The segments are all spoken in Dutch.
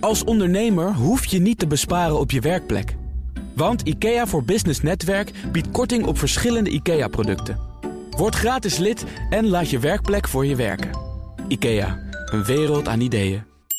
Als ondernemer hoef je niet te besparen op je werkplek. Want IKEA voor Business Netwerk biedt korting op verschillende IKEA-producten. Word gratis lid en laat je werkplek voor je werken. IKEA, een wereld aan ideeën.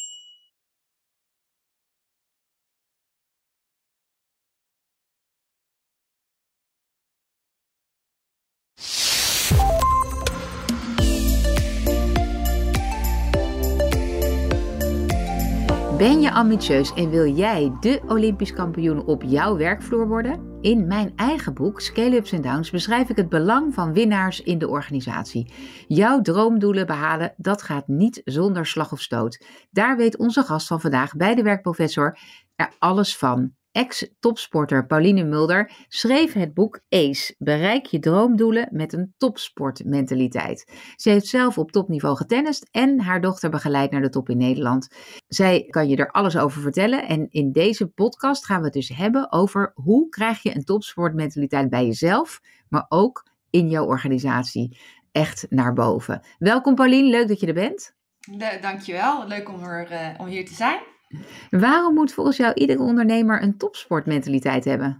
Ben je ambitieus en wil jij de Olympisch kampioen op jouw werkvloer worden? In mijn eigen boek Scale-ups and Downs beschrijf ik het belang van winnaars in de organisatie. Jouw droomdoelen behalen, dat gaat niet zonder slag of stoot. Daar weet onze gast van vandaag bij de werkprofessor er alles van. Ex-topsporter Pauline Mulder schreef het boek ACE, bereik je droomdoelen met een topsportmentaliteit. Ze heeft zelf op topniveau getennist en haar dochter begeleid naar de top in Nederland. Zij kan je er alles over vertellen en in deze podcast gaan we het dus hebben over hoe krijg je een topsportmentaliteit bij jezelf, maar ook in jouw organisatie echt naar boven. Welkom Pauline, leuk dat je er bent. Dankjewel, leuk om hier te zijn. Waarom moet volgens jou iedere ondernemer een topsportmentaliteit hebben?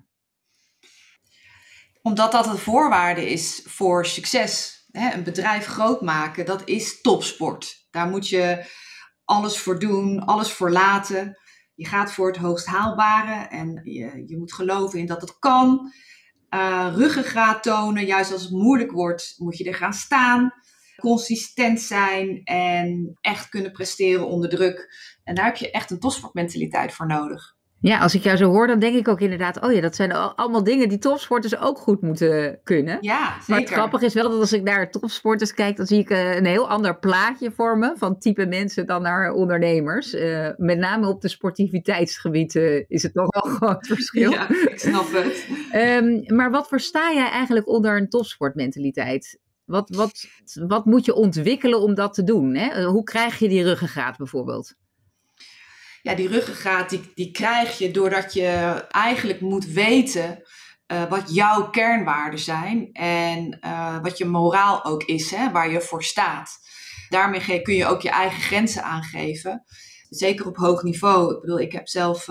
Omdat dat een voorwaarde is voor succes. Een bedrijf groot maken, dat is topsport. Daar moet je alles voor doen, alles voor laten. Je gaat voor het hoogst haalbare en je moet geloven in dat het kan. Ruggengraat tonen, juist als het moeilijk wordt, moet je er gaan staan. Consistent zijn en echt kunnen presteren onder druk. En daar heb je echt een topsportmentaliteit voor nodig. Ja, als ik jou zo hoor, dan denk ik ook inderdaad, oh ja, dat zijn allemaal dingen die topsporters ook goed moeten kunnen. Ja, zeker. Maar het grappige is wel dat als ik naar topsporters kijk, dan zie ik een heel ander plaatje vormen van type mensen dan naar ondernemers. Met name op de sportiviteitsgebied is het toch wel een groot verschil. Ja, ik snap het. Maar wat versta jij eigenlijk onder een topsportmentaliteit? Wat moet je ontwikkelen om dat te doen? Hè? Hoe krijg je die ruggengraat bijvoorbeeld? Ja, die ruggengraat die krijg je doordat je eigenlijk moet weten wat jouw kernwaarden zijn. En wat je moraal ook is, hè, waar je voor staat. Daarmee kun je ook je eigen grenzen aangeven. Zeker op hoog niveau. Ik bedoel, ik heb zelf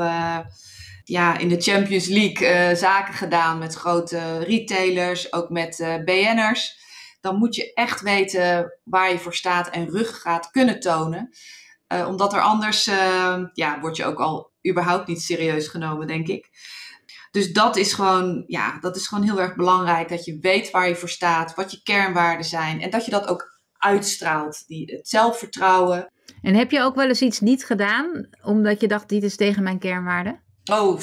in de Champions League zaken gedaan met grote retailers. Ook met BN'ers. Dan moet je echt weten waar je voor staat en ruggengraat kunnen tonen. Omdat er anders word je ook al überhaupt niet serieus genomen, denk ik. Dus dat is gewoon heel erg belangrijk. Dat je weet waar je voor staat, wat je kernwaarden zijn. En dat je dat ook uitstraalt. Het zelfvertrouwen. En heb je ook wel eens iets niet gedaan, omdat je dacht, dit is tegen mijn kernwaarden? Oh,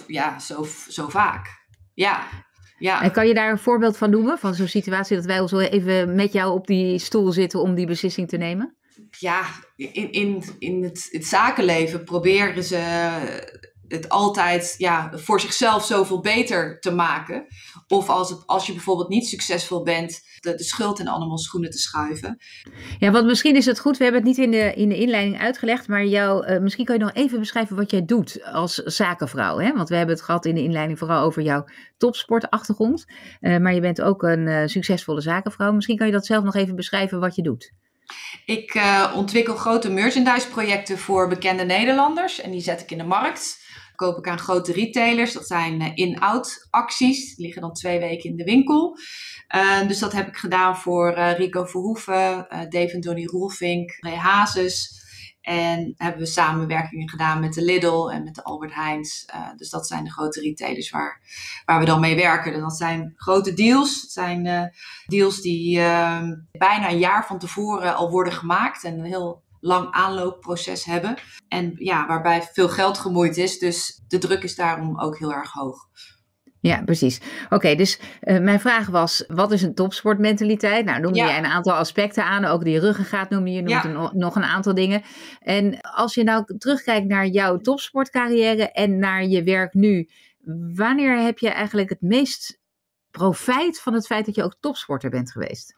zo vaak. Ja. En kan je daar een voorbeeld van noemen? Van zo'n situatie dat wij zo even met jou op die stoel zitten om die beslissing te nemen? Ja, in het zakenleven proberen ze het altijd voor zichzelf zoveel beter te maken. Of als je bijvoorbeeld niet succesvol bent, de schuld in allemaal schoenen te schuiven. Ja, want misschien is het goed, we hebben het niet in de inleiding uitgelegd, maar misschien kan je nog even beschrijven wat jij doet als zakenvrouw. Hè? Want we hebben het gehad in de inleiding vooral over jouw topsportachtergrond. Maar je bent ook een succesvolle zakenvrouw. Misschien kan je dat zelf nog even beschrijven wat je doet. Ik ontwikkel grote merchandise-projecten voor bekende Nederlanders en die zet ik in de markt. Koop ik aan grote retailers, dat zijn in-out acties, die liggen dan 2 weken in de winkel. Dus dat heb ik gedaan voor Rico Verhoeven, Dave & Donny Roelvink, Ray Hazes. En hebben we samenwerkingen gedaan met de Lidl en met de Albert Heijns. Dus dat zijn de grote retailers waar we dan mee werken. En dat zijn grote deals. Het zijn deals die bijna een jaar van tevoren al worden gemaakt. En een heel lang aanloopproces hebben. En waarbij veel geld gemoeid is. Dus de druk is daarom ook heel erg hoog. Ja, precies. Oké, dus mijn vraag was, wat is een topsportmentaliteit? Nou, noemde jij een aantal aspecten aan. Ook die ruggengraat noemde je, nog een aantal dingen. En als je nou terugkijkt naar jouw topsportcarrière en naar je werk nu. Wanneer heb je eigenlijk het meest profijt van het feit dat je ook topsporter bent geweest?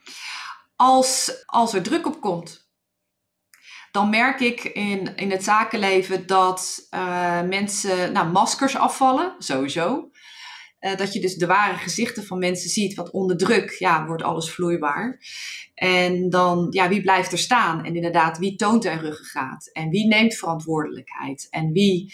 Als er druk op komt. Dan merk ik in het zakenleven dat mensen maskers afvallen, sowieso. Dat je dus de ware gezichten van mensen ziet. Want onder druk wordt alles vloeibaar. En dan, wie blijft er staan? En inderdaad, wie toont er ruggengraat? En wie neemt verantwoordelijkheid? En wie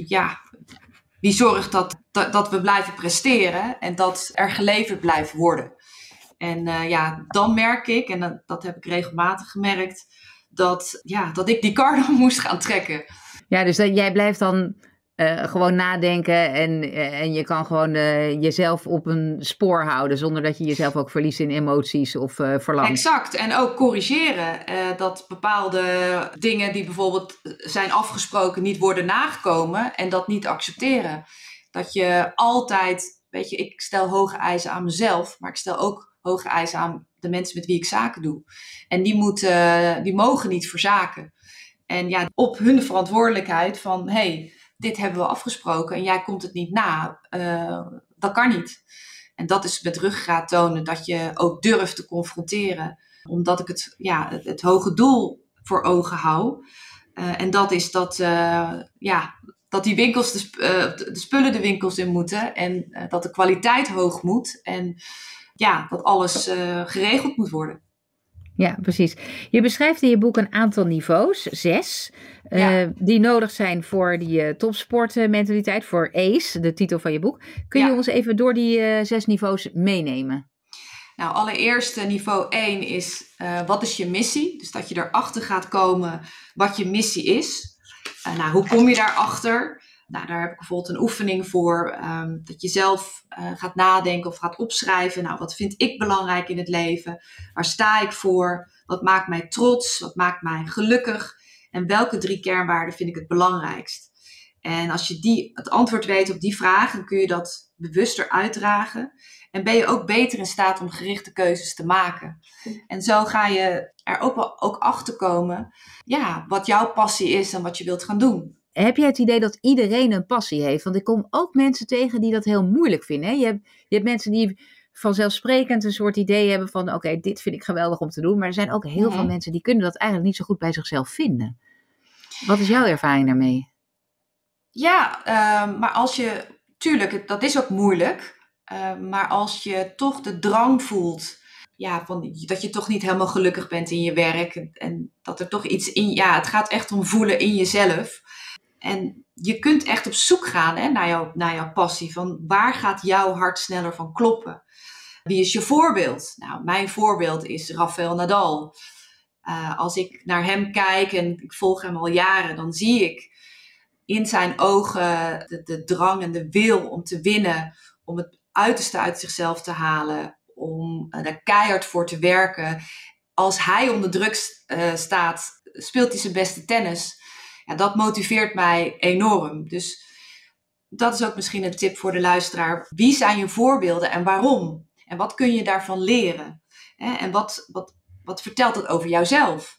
zorgt dat we blijven presteren en dat er geleverd blijft worden? En dan merk ik, en dat heb ik regelmatig gemerkt, dat ik die kar dan moest gaan trekken. Ja, dus jij blijft dan gewoon nadenken en je kan gewoon jezelf op een spoor houden zonder dat je jezelf ook verliest in emoties of verlangt. Exact. En ook corrigeren. Dat bepaalde dingen die bijvoorbeeld zijn afgesproken niet worden nagekomen en dat niet accepteren. Dat je altijd, weet je, ik stel hoge eisen aan mezelf, maar ik stel ook hoge eisen aan de mensen met wie ik zaken doe. En die mogen niet verzaken. En op hun verantwoordelijkheid van, hey, dit hebben we afgesproken en jij komt het niet na. Dat kan niet. En dat is met ruggengraat tonen dat je ook durft te confronteren. Omdat ik het hoge doel voor ogen hou. En dat is dat die winkels, de spullen de winkels in moeten. En dat de kwaliteit hoog moet. En dat alles geregeld moet worden. Ja, precies. Je beschrijft in je boek een aantal niveaus, 6, die nodig zijn voor die topsportmentaliteit, voor ACE, de titel van je boek. Kun je ons even door die 6 niveaus meenemen? Nou, allereerst niveau 1 is, wat is je missie? Dus dat je erachter gaat komen wat je missie is. Hoe kom je daarachter? Nou, daar heb ik bijvoorbeeld een oefening voor. Dat je zelf gaat nadenken of gaat opschrijven. Nou, wat vind ik belangrijk in het leven? Waar sta ik voor? Wat maakt mij trots? Wat maakt mij gelukkig? En welke 3 kernwaarden vind ik het belangrijkst? En als je het antwoord weet op die vraag, dan kun je dat bewuster uitdragen. En ben je ook beter in staat om gerichte keuzes te maken. En zo ga je er ook achter komen wat jouw passie is en wat je wilt gaan doen. Heb jij het idee dat iedereen een passie heeft? Want ik kom ook mensen tegen die dat heel moeilijk vinden. Hè? Je hebt mensen die vanzelfsprekend een soort idee hebben van, oké, dit vind ik geweldig om te doen. Maar er zijn ook heel veel mensen die kunnen dat eigenlijk niet zo goed bij zichzelf vinden. Wat is jouw ervaring daarmee? Ja, maar tuurlijk, dat is ook moeilijk. Maar als je toch de drang voelt, dat je toch niet helemaal gelukkig bent in je werk. En dat er toch iets het gaat echt om voelen in jezelf. En je kunt echt op zoek gaan naar jouw passie. Van waar gaat jouw hart sneller van kloppen? Wie is je voorbeeld? Nou, mijn voorbeeld is Rafael Nadal. Als ik naar hem kijk en ik volg hem al jaren, dan zie ik in zijn ogen de drang en de wil om te winnen. Om het uiterste uit zichzelf te halen. Om er keihard voor te werken. Als hij onder druk staat, speelt hij zijn beste tennis. Ja, dat motiveert mij enorm. Dus dat is ook misschien een tip voor de luisteraar. Wie zijn je voorbeelden en waarom? En wat kun je daarvan leren? En wat vertelt het over jouzelf?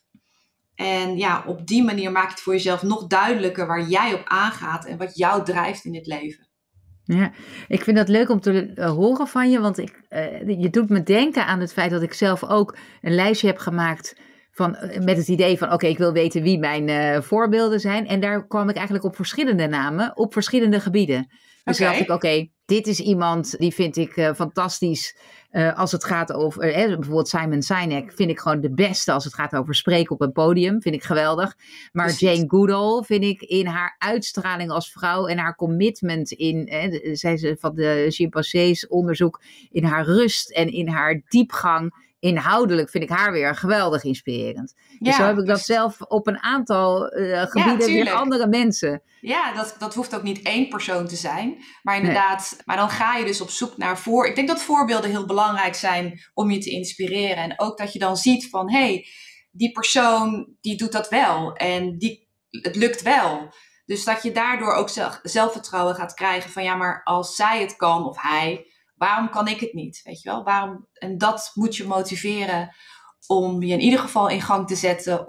En op die manier maak je het voor jezelf nog duidelijker waar jij op aangaat en wat jou drijft in het leven. Ja, ik vind dat leuk om te horen van je, want je doet me denken aan het feit dat ik zelf ook een lijstje heb gemaakt met het idee van, oké, ik wil weten wie mijn voorbeelden zijn. En daar kwam ik eigenlijk op verschillende namen, op verschillende gebieden. Dus dacht ik, oké, dit is iemand die vind ik fantastisch als het gaat over, bijvoorbeeld Simon Sinek vind ik gewoon de beste als het gaat over spreken op een podium. Vind ik geweldig. Maar precies. Jane Goodall vind ik in haar uitstraling als vrouw en haar commitment zei ze van de chimpansees onderzoek, in haar rust en in haar diepgang. Inhoudelijk vind ik haar weer geweldig inspirerend. Dus zo heb ik dat zelf op een aantal gebieden weer andere mensen. Ja, dat hoeft ook niet één persoon te zijn. Maar inderdaad, nee. Maar dan ga je dus op zoek naar Ik denk dat voorbeelden heel belangrijk zijn om je te inspireren. En ook dat je dan ziet van, hey, die persoon die doet dat wel. En het lukt wel. Dus dat je daardoor ook zelfvertrouwen gaat krijgen van, maar als zij het kan of hij, waarom kan ik het niet? Weet je wel? Waarom? En dat moet je motiveren om je in ieder geval in gang te zetten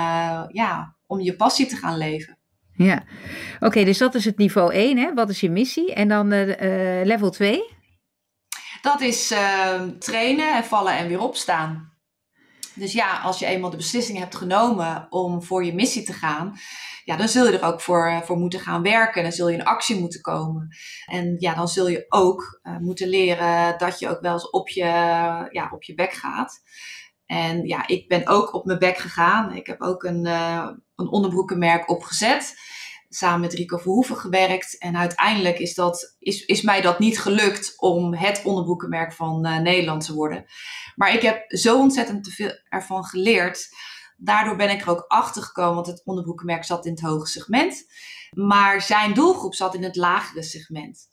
om je passie te gaan leven. Ja, oké, dus dat is het niveau 1, hè? Wat is je missie? En dan level 2? Dat is trainen en vallen en weer opstaan. Dus als je eenmaal de beslissing hebt genomen om voor je missie te gaan, ja, dan zul je er ook voor moeten gaan werken. Dan zul je in actie moeten komen. En ja, dan zul je ook moeten leren dat je ook wel eens op je bek gaat. En ja, ik ben ook op mijn bek gegaan. Ik heb ook een onderbroekenmerk opgezet. Samen met Rico Verhoeven gewerkt. En uiteindelijk is mij dat niet gelukt om het onderbroekenmerk van Nederland te worden. Maar ik heb zo ontzettend te veel ervan geleerd. Daardoor ben ik er ook achter gekomen, want het onderbroekenmerk zat in het hoge segment. Maar zijn doelgroep zat in het lagere segment.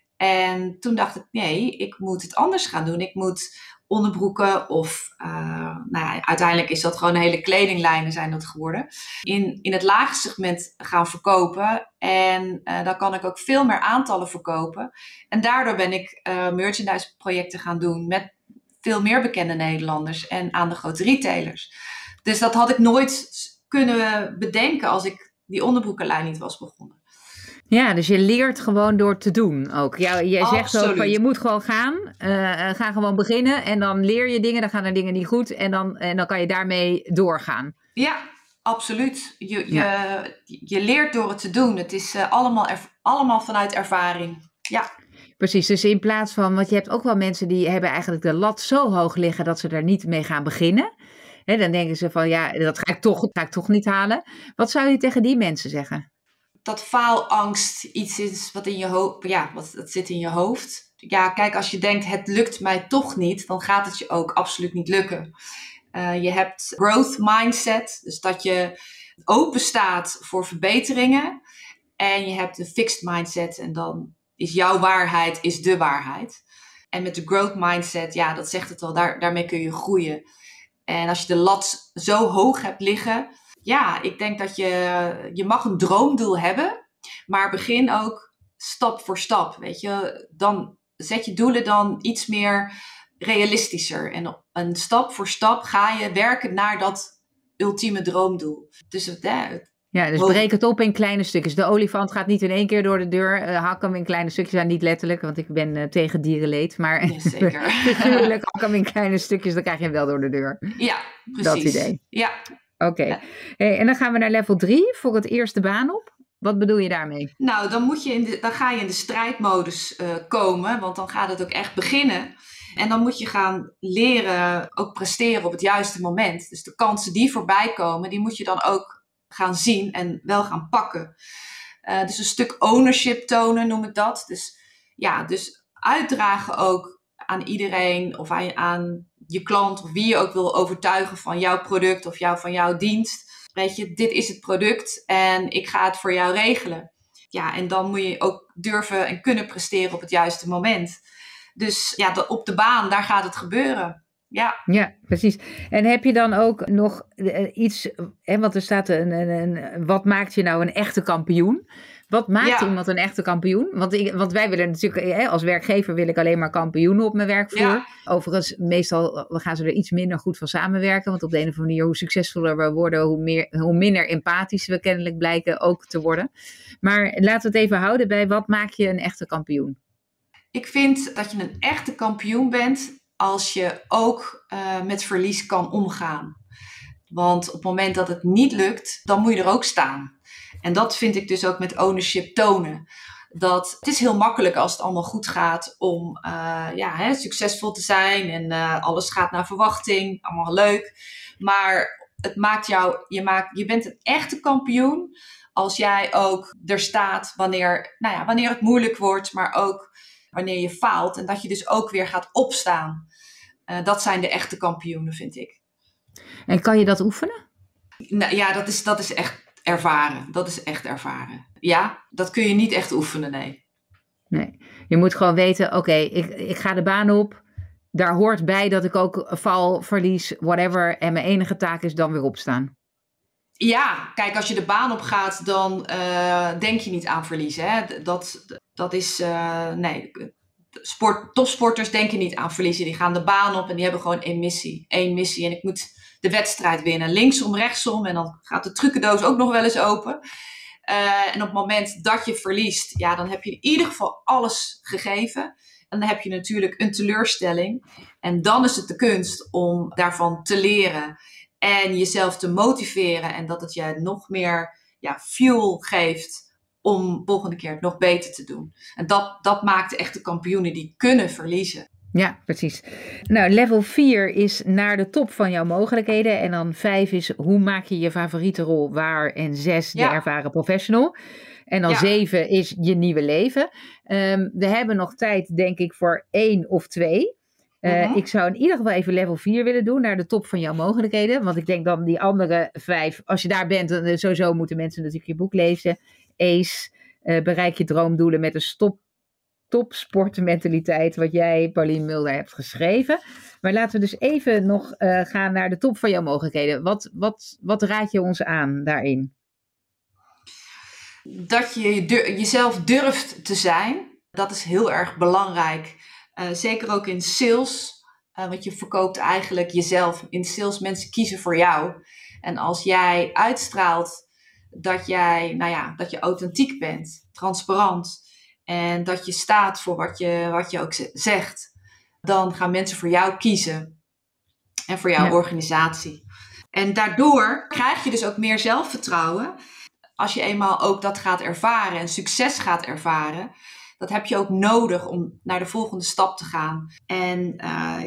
En toen dacht ik, nee, ik moet het anders gaan doen. Ik moet onderbroeken of uiteindelijk is dat gewoon hele kledinglijnen zijn dat geworden. In het lage segment gaan verkopen en dan kan ik ook veel meer aantallen verkopen. En daardoor ben ik merchandise projecten gaan doen met veel meer bekende Nederlanders en aan de grote retailers. Dus dat had ik nooit kunnen bedenken als ik die onderbroekenlijn niet was begonnen. Ja, dus je leert gewoon door te doen ook. Je zegt ook van je moet gewoon gaan. Ga gewoon beginnen en dan leer je dingen. Dan gaan er dingen niet goed en dan kan je daarmee doorgaan. Ja, absoluut. Je leert door het te doen. Het is allemaal vanuit ervaring. Ja. Precies, dus in plaats van, want je hebt ook wel mensen die hebben eigenlijk de lat zo hoog liggen dat ze er niet mee gaan beginnen. Hè, dan denken ze van ja, dat ga ik toch niet halen. Wat zou je tegen die mensen zeggen? Dat faalangst iets is wat in je hoofd, dat zit in je hoofd. Ja, kijk, als je denkt het lukt mij toch niet, dan gaat het je ook absoluut niet lukken. Je hebt growth mindset, dus dat je open staat voor verbeteringen. En je hebt een fixed mindset en dan is jouw waarheid is de waarheid. En met de growth mindset, ja, dat zegt het al, daarmee kun je groeien. En als je de lat zo hoog hebt liggen, ja, ik denk dat je mag een droomdoel hebben, maar begin ook stap voor stap, weet je. Dan zet je doelen dan iets meer realistischer. En stap voor stap ga je werken naar dat ultieme droomdoel. Dus breek het op in kleine stukjes. De olifant gaat niet in één keer door de deur. Hak hem in kleine stukjes. Niet letterlijk, want ik ben tegen dierenleed. Maar ja, zeker. Natuurlijk, hak hem in kleine stukjes, dan krijg je hem wel door de deur. Ja, precies. Dat idee. Ja. Oké. Ja. Hey, en dan gaan we naar level 3 voor het eerste baan op. Wat bedoel je daarmee? Nou, dan ga je in de strijdmodus komen, want dan gaat het ook echt beginnen. En dan moet je gaan leren ook presteren op het juiste moment. Dus de kansen die voorbij komen, die moet je dan ook gaan zien en wel gaan pakken. Dus een stuk ownership tonen noem ik dat. Dus uitdragen ook aan iedereen of aan je klant of wie je ook wil overtuigen van jouw product of van jouw dienst. Weet je, dit is het product en ik ga het voor jou regelen. Ja, en dan moet je ook durven en kunnen presteren op het juiste moment. Dus ja, op de baan, daar gaat het gebeuren. Ja, precies. En heb je dan ook nog iets, want er staat wat maakt je nou een echte kampioen? Wat maakt iemand een echte kampioen? Want wij willen natuurlijk, als werkgever wil ik alleen maar kampioenen op mijn werkvloer. Ja. Overigens, meestal gaan ze er iets minder goed van samenwerken. Want op de een of andere manier, hoe succesvoller we worden, hoe minder empathisch we kennelijk blijken ook te worden. Maar laten we het even houden bij wat maak je een echte kampioen? Ik vind dat je een echte kampioen bent als je ook met verlies kan omgaan. Want op het moment dat het niet lukt, dan moet je er ook staan. En dat vind ik dus ook met ownership tonen. Dat het is heel makkelijk als het allemaal goed gaat om succesvol te zijn. En alles gaat naar verwachting, allemaal leuk. Maar het maakt je bent een echte kampioen als jij ook er staat wanneer het moeilijk wordt, maar ook wanneer je faalt. En dat je dus ook weer gaat opstaan. Dat zijn de echte kampioenen, vind ik. En kan je dat oefenen? Nou, ja, dat is echt ervaren. Dat is echt ervaren. Ja, dat kun je niet echt oefenen, nee. Nee, je moet gewoon weten, oké, ik ga de baan op. Daar hoort bij dat ik ook val, verlies, whatever. En mijn enige taak is dan weer opstaan. Ja, kijk, als je de baan op gaat, dan denk je niet aan verliezen. Hè? Dat is, nee, topsporters denken niet aan verliezen. Die gaan de baan op en die hebben gewoon één missie. En ik moet de wedstrijd winnen. Linksom, rechtsom. En dan gaat de trucendoos ook nog wel eens open. En op het moment dat je verliest, ja, dan heb je in ieder geval alles gegeven. En dan heb je natuurlijk een teleurstelling. En dan is het de kunst om daarvan te leren. En jezelf te motiveren. En dat het je nog meer fuel geeft om volgende keer het nog beter te doen. En dat maakt de echte kampioenen die kunnen verliezen. Ja, precies. Nou, level 4 is naar de top van jouw mogelijkheden. En dan 5 is hoe maak je je favoriete rol waar. En 6 de ervaren professional. En dan 7 is je nieuwe leven. We hebben nog tijd, denk ik, voor 1 of 2. Ik zou in ieder geval even level 4 willen doen, naar de top van jouw mogelijkheden. Want ik denk dan die andere 5, als je daar bent, dan sowieso moeten mensen natuurlijk je boek lezen. ACE, bereik je droomdoelen met een topsportmentaliteit, wat jij, Paulien Mulder, hebt geschreven. Maar laten we dus even nog gaan naar de top van jouw mogelijkheden. Wat raad je ons aan daarin? Dat je jezelf durft te zijn, dat is heel erg belangrijk. Zeker ook in sales, want je verkoopt eigenlijk jezelf. In sales, mensen kiezen voor jou. En als jij uitstraalt dat je authentiek bent, transparant, en dat je staat voor wat je ook zegt, dan gaan mensen voor jou kiezen. En voor jouw organisatie. En daardoor krijg je dus ook meer zelfvertrouwen. Als je eenmaal ook dat gaat ervaren en succes gaat ervaren, dat heb je ook nodig om naar de volgende stap te gaan. En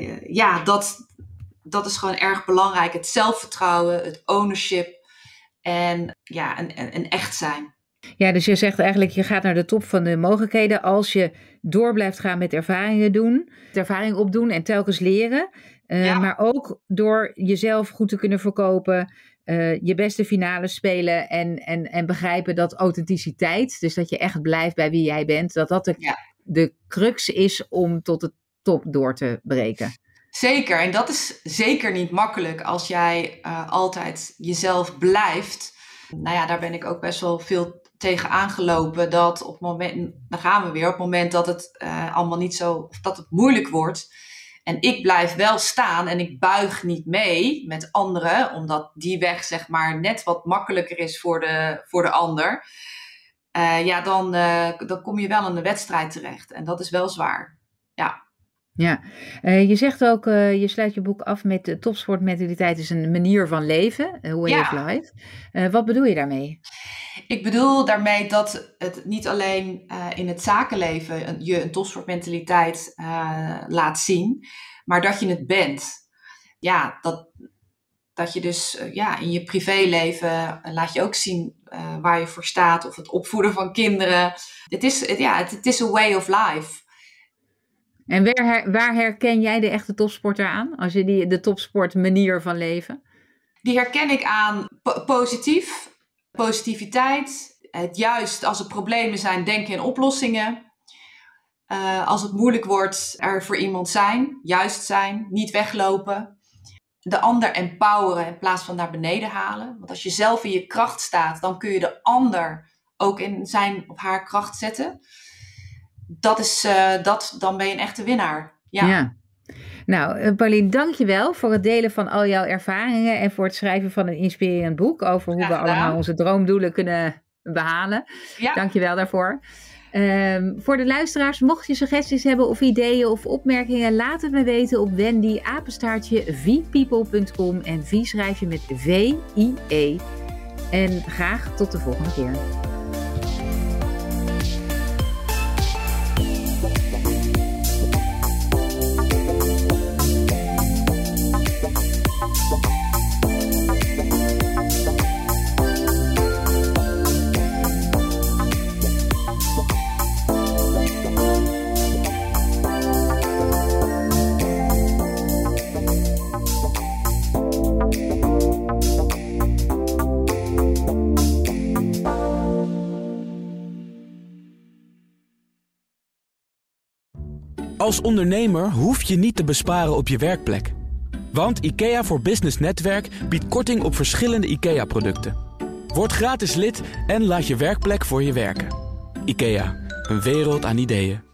dat is gewoon erg belangrijk. Het zelfvertrouwen, het ownership en echt zijn. Ja, dus je zegt eigenlijk, je gaat naar de top van de mogelijkheden als je door blijft gaan met ervaring opdoen en telkens leren. Maar ook door jezelf goed te kunnen verkopen, je beste finales spelen en begrijpen dat authenticiteit, dus dat je echt blijft bij wie jij bent, dat de crux is om tot de top door te breken. Zeker, en dat is zeker niet makkelijk als jij altijd jezelf blijft. Nou ja, daar ben ik ook best wel veel tegen aangelopen, dat op het moment, dan gaan we weer, op het moment dat het allemaal niet zo, dat het moeilijk wordt. En ik blijf wel staan en ik buig niet mee met anderen, omdat die weg zeg maar net wat makkelijker is voor de ander. Dan kom je wel in de wedstrijd terecht. En dat is wel zwaar. Ja, je zegt ook, je sluit je boek af met de topsportmentaliteit is een manier van leven, way of life. Wat bedoel je daarmee? Ik bedoel daarmee dat het niet alleen in het zakenleven je een topsportmentaliteit laat zien, maar dat je het bent. Ja, dat je dus in je privéleven laat je ook zien waar je voor staat, of het opvoeden van kinderen. Het is een way of life. En waar herken jij de echte topsporter aan? Als je de topsportmanier van leven? Die herken ik aan positiviteit. Het juist als er problemen zijn, denken in oplossingen. Als het moeilijk wordt, er voor iemand zijn. Juist zijn, niet weglopen. De ander empoweren in plaats van naar beneden halen. Want als je zelf in je kracht staat, dan kun je de ander ook in zijn of haar kracht zetten. Dan ben je een echte winnaar. Ja. Nou, Paulien, dank je wel voor het delen van al jouw ervaringen en voor het schrijven van een inspirerend boek over hoe we allemaal onze droomdoelen kunnen behalen. Ja. Dank je wel daarvoor. Voor de luisteraars, mocht je suggesties hebben of ideeën of opmerkingen, laat het me weten op wendy@vpeople.com en V schrijf je met V-I-E. En graag tot de volgende keer. Als ondernemer hoef je niet te besparen op je werkplek. Want IKEA voor Business Netwerk biedt korting op verschillende IKEA-producten. Word gratis lid en laat je werkplek voor je werken. IKEA, een wereld aan ideeën.